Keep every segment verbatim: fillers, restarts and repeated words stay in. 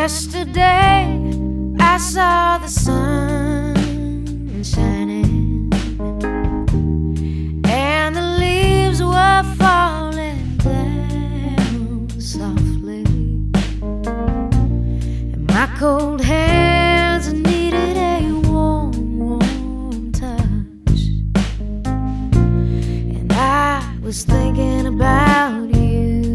Yesterday I saw the sun shining and the leaves were falling down softly, and my cold hands needed a warm, warm touch, and I was thinking about you.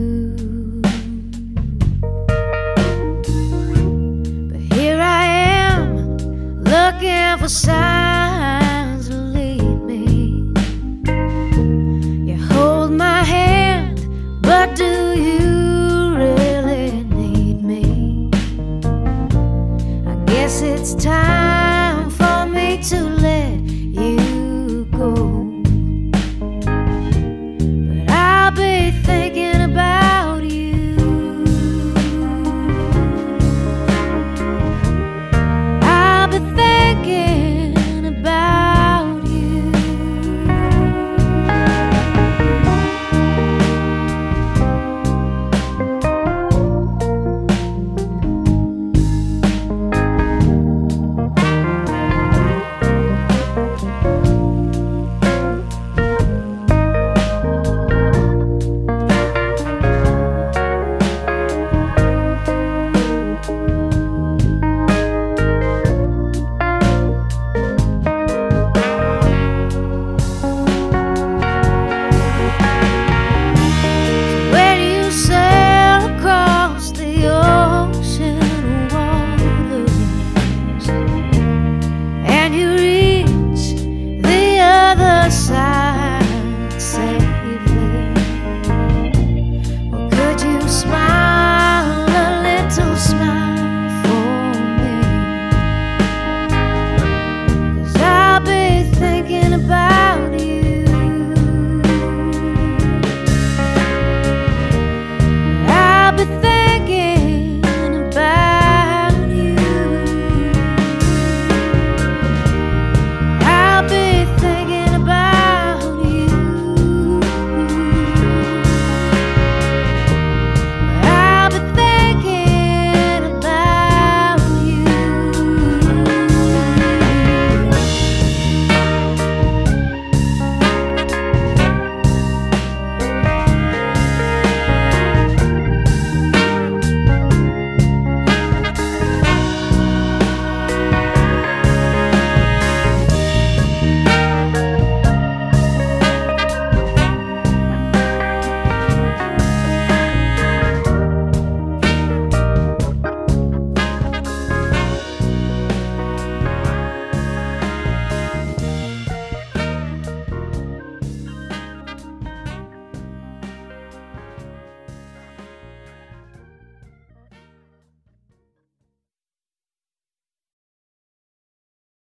Looking for signs to lead me. You hold my hand, but do you really need me? I guess it's time